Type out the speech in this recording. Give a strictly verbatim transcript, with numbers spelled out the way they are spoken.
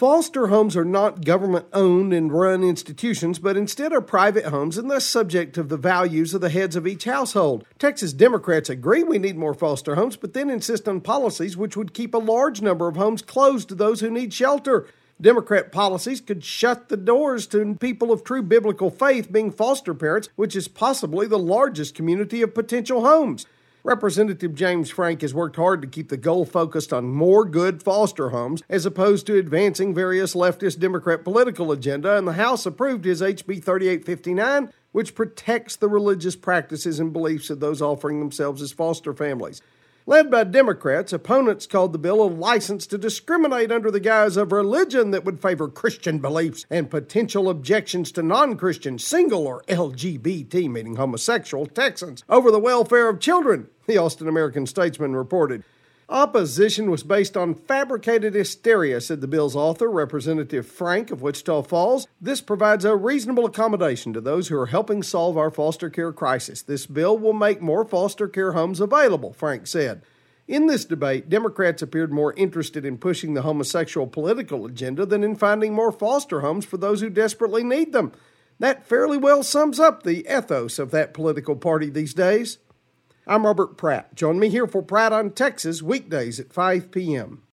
Foster homes are not government-owned and run institutions, but instead are private homes and thus subject to the values of the heads of each household. Texas Democrats agree we need more foster homes, but then insist on policies which would keep a large number of homes closed to those who need shelter. Democrat policies could shut the doors to people of true biblical faith being foster parents, which is possibly the largest community of potential homes. Representative James Frank has worked hard to keep the goal focused on more good foster homes as opposed to advancing various leftist Democrat political agenda, and the House approved his H B thirty-eight fifty-nine, which protects the religious practices and beliefs of those offering themselves as foster families. Led by Democrats, opponents called the bill a license to discriminate under the guise of religion that would favor Christian beliefs and potential objections to non-Christian, single, or L G B T, meaning homosexual, Texans over the welfare of children, the Austin American-Statesman reported. Opposition was based on fabricated hysteria, said the bill's author, Representative Frank of Wichita Falls. This provides a reasonable accommodation to those who are helping solve our foster care crisis. This bill will make more foster care homes available, Frank said. In this debate, Democrats appeared more interested in pushing the homosexual political agenda than in finding more foster homes for those who desperately need them. That fairly well sums up the ethos of that political party these days. I'm Robert Pratt. Join me here for Pratt on Texas weekdays at five p.m.